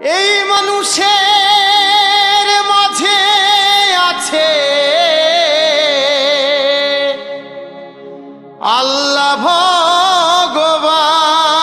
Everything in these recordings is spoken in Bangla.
এই মানুষের মাঝে আছে আল্লাহ ভগবান।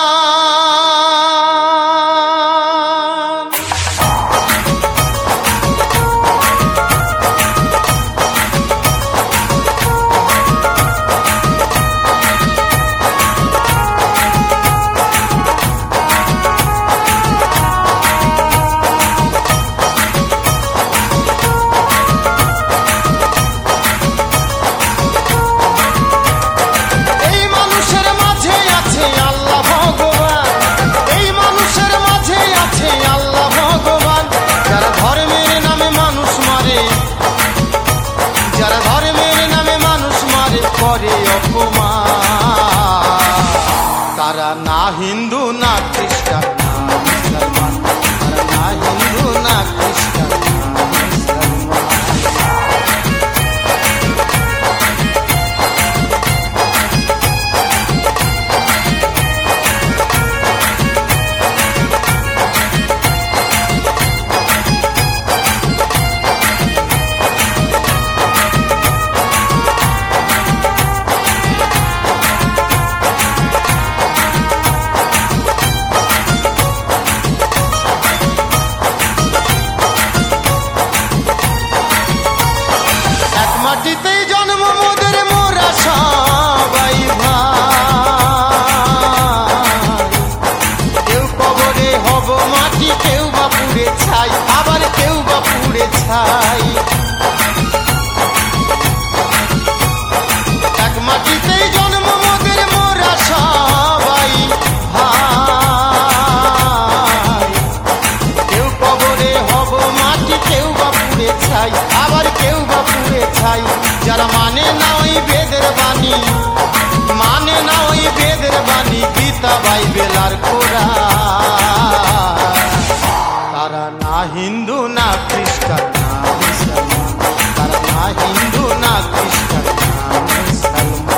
করে অপমান তারা না হিন্দু না খ্রিস্টান না মুসলমান, তারা না হিন্দু না খ্রিস্টান না মুসলমান। মাটিতেই জন্ম মোদের মোরা সবাই ভাই, কেউ কবরে হব মাটি, কেউ বা পুড়ে ছাই, আবার কেউ বা পুড়ে ছাই। এক মাটিতেই জন্ম মোদের মোরা সবাই ভাই, কেউ কবরে হব মাটি, কেউ বা পুড়ে ছাই, আবার কেউ বা পুড়ে ছাই। যারা মানে না ওই বেদের বাণী, মানে না ওই বেদের বাণী, গীতা বাইবেল আর কোরআন, তারা না হিন্দু না খ্রিস্টান না মুসলমান, তারা না হিন্দু না খ্রিস্টান না মুসলমান।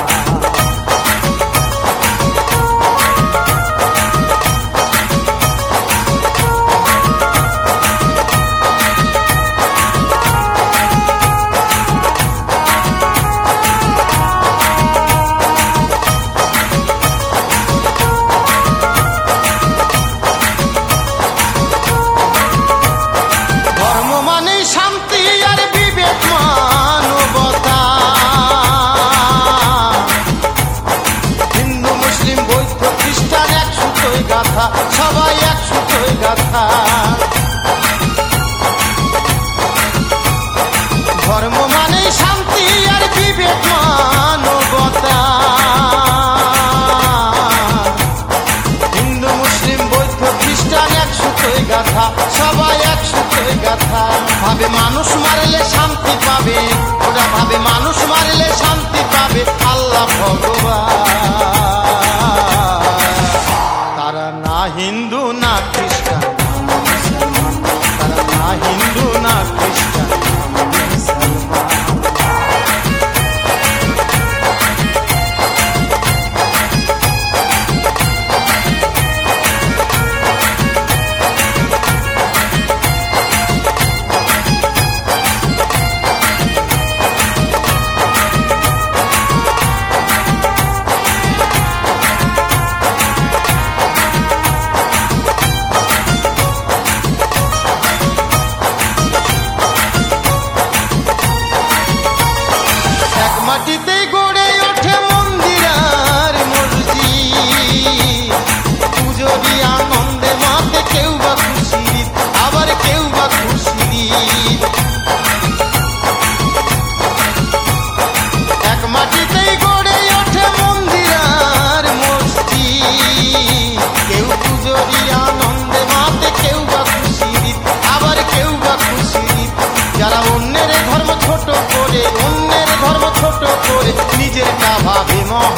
সবাই এক সুতোয় গাথা, ধর্ম মানে শান্তি আর বিবেক মানবতা। হিন্দু মুসলিম বৌদ্ধ খ্রিস্টান এক সুতোয় গাথা, সবাই এক সুতোয় গাথা। ভাবে মানুষ মারলে শান্তি পাবে, ওরা ভাবে মানুষ মারলে শান্তি পাবে আল্লাহ ভগবান। তারা না হিন্দু না খ্রিস্টান না মুসলমান, তারা না হিন্দু না খ্রিস্টান না মুসলমান। মাটিতে গড়ে ওঠে মন্দির আর মসজিদ, পুজোরি আনন্দে মাতে কেউ বা খুশি, আবার কেউ বা খুশি। এক মাটিতেই গড়ে ওঠে মন্দির আর মসজিদ, কেউ পুজোরি আনন্দে মাতে কেউ বা খুশি, আবার কেউ বা খুশি। যারা অন্যের ধর্ম ছোট করে, অন্যের ধর্ম ছোট করে নিজেরটা ভাবে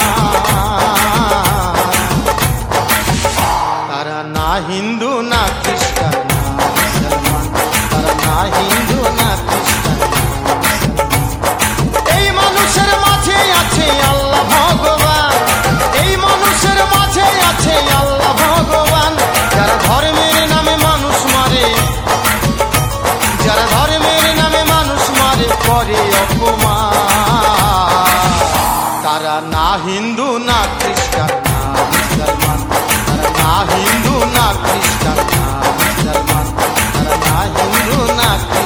মহান, তারা না হিন্দু না খ্রিস্টান না মুসলমান, তারা না হিন্দু না খ্রিস্টান না মুসলমান। এই মানুষের মাঝে আছে আল্লাহ ভগবান, এই মানুষের মাঝে আছে আল্লাহ ভগবান। যারা ধর্মের নামে মানুষ মারে, না হিন্দু না খ্রিস্টান না মুসলমান, তারা না হিন্দু না খ্রিস্টান না মুসলমান, তারা না হিন্দু না